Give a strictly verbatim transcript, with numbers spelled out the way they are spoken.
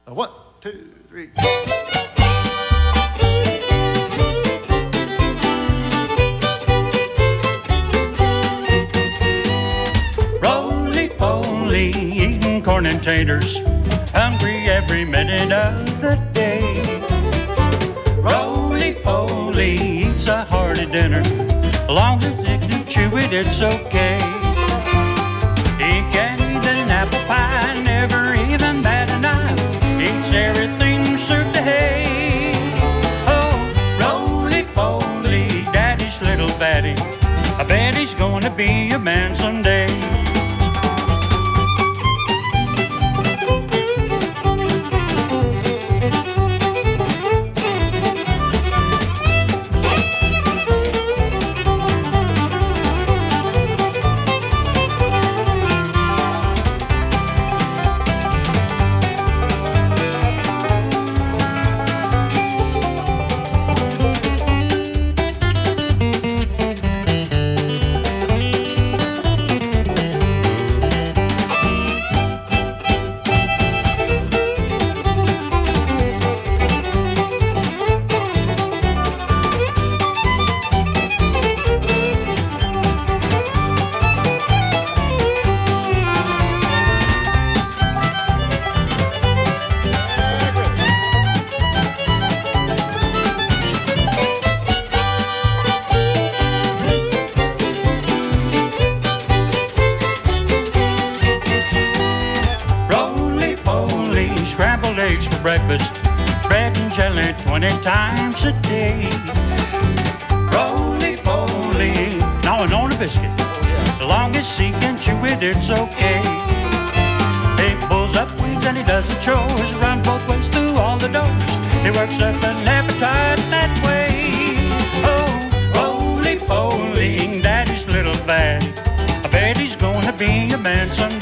One, two, three. Roly-poly, eating corn and taters, hungry every minute of the day. Roly-poly, eats a hearty dinner, as long as it can chew it, it's okay. He can eat an apple pie, never even bat an eye, eats everything served to hay. Oh, roly-poly, daddy's little fatty, I bet he's gonna be a man someday. Scrambled eggs for breakfast, bread and jelly twenty times a day. Roly-poly, gnawing on a biscuit, as long as he can chew it, it's okay. He pulls up weeds and he does the chores, runs both ways through all the doors. He works up an appetite that way. Oh, roly-poly, daddy's little fatty, I bet he's gonna be a man someday.